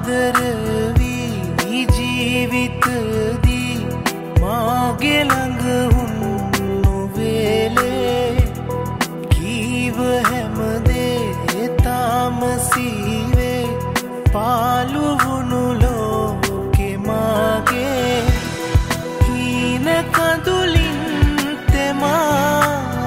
ආදරවී ජීවිතදී මාගේ ළඟ උන්නු වේලේ කීව හැමදේ තාම සීවේ පාළු වුණු ලෝකේ මාගේ හීන කඳුලින් තෙමා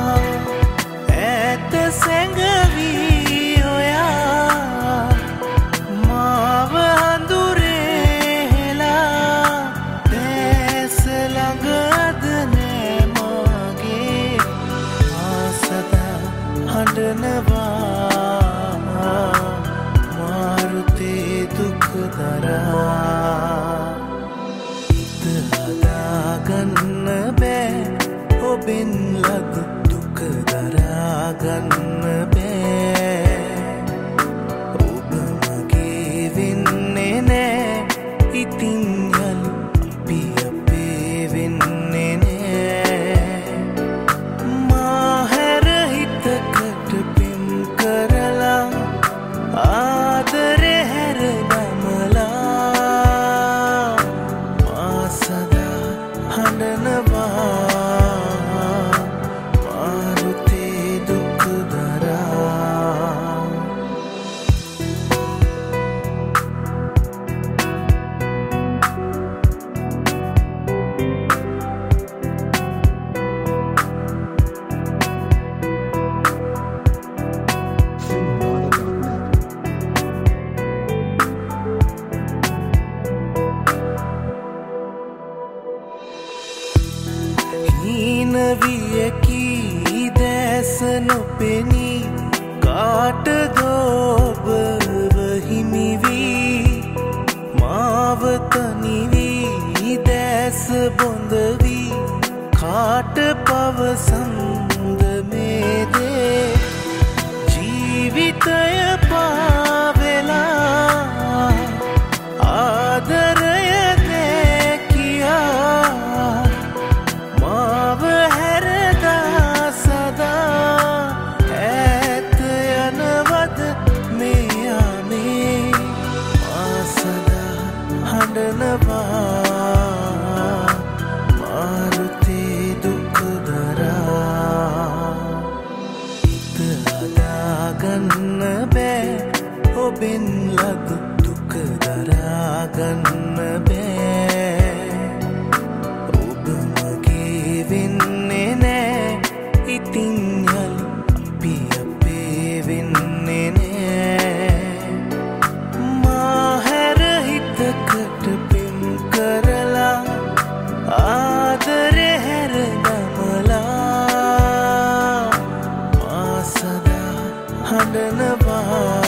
ඈත සැඟවී ඔයා මාව හඳුරේ හෙලා දැස ළඟ අද නෑ මාගේ ආසදා හඬනවා මාරුතේ දුක දරා හිත හදාගන්න බෑ ඔබෙන් ලද දුක දරාගන්න බෑ ඔබ මගේ වෙන්නේ නෑ ඉතින් යලි අපි අපේ වෙන්නේ නෑ මා හැර හිතකට පින් කරලා ආදරේ හැර දමලා මා සදා හඬනවා මාරුතේ දුක දරා හීන වියකී දැස නොපෙනී කාටද ඔබව හිමි වී මාව තනි වී දැස බොඳ වී කාට පවසම්ද මේ දේ ජීවිතය පාවෙලා ආදරය දේ කියා මාව හැරදා සදා ඈත යනවද මේ යාමේ මා සදා හඬනවා මාරුතේ දුක දරා හිත හදාගන්න බෑ ඔබෙන් ලද දුක දරාගන්න බෑ ඔබ මගේ වෙන්නේ නෑ ඉතින් යලි අපි අපේ වෙන්නේ නෑ මා හැර හිතකට පින් කරලා ආදරේ හැර දමලා මා සදා හඬනවා